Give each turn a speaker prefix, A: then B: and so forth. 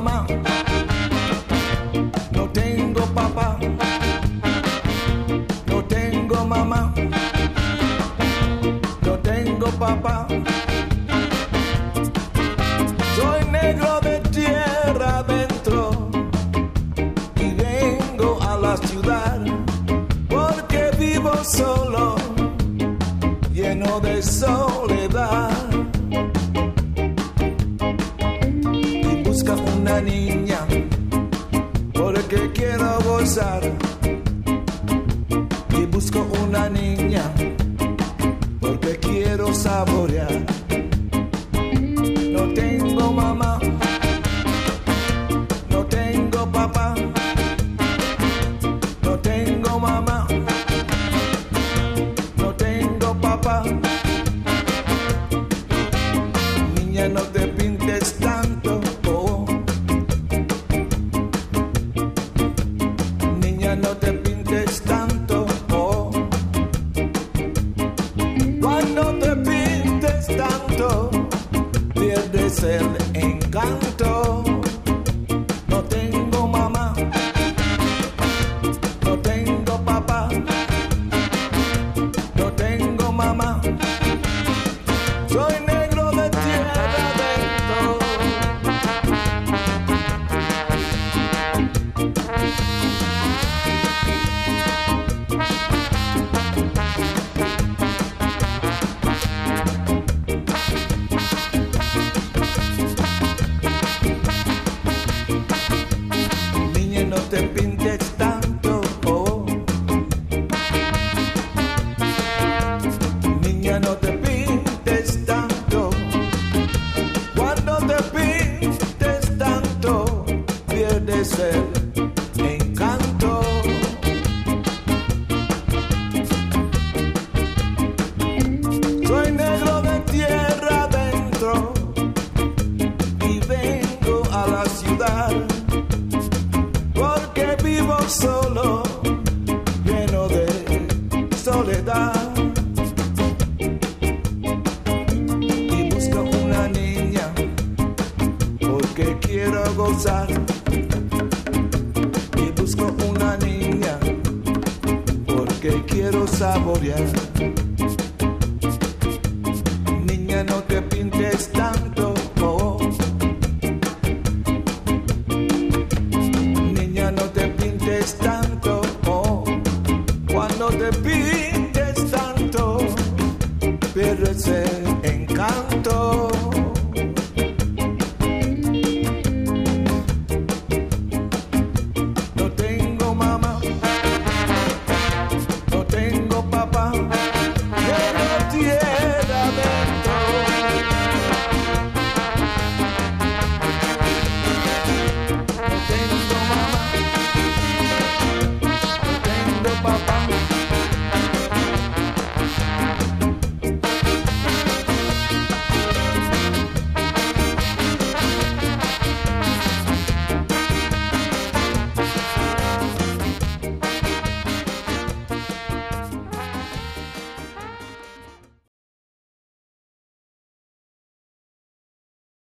A: mamá, no tengo papá, no tengo mamá, no tengo papá. Soy negro de tierra adentro y vengo a la ciudad porque vivo solo, lleno de soledad. Y busco una niña porque quiero gozar. Y busco una niña porque quiero saborear. No tengo mamá, no tengo papá, no tengo mamá, no tengo papá. Niña, no te pintes tanto, oh. Niña, no te pintes tanto, oh. Cuando te pintes tanto, pierdes el encanto. No tengo mamá, no tengo papá, no tengo mamá. Soy negro de tierra adentro. Niña, no te pintes tanto, oh. Niña, no te pintes tanto. Cuando te pintes tanto, pierdes el encanto. Soy negro de tierra adentro y vengo a la ciudad porque vivo solo, lleno de soledad. Y busco una niña porque quiero gozar. Y busco una niña porque quiero saborear.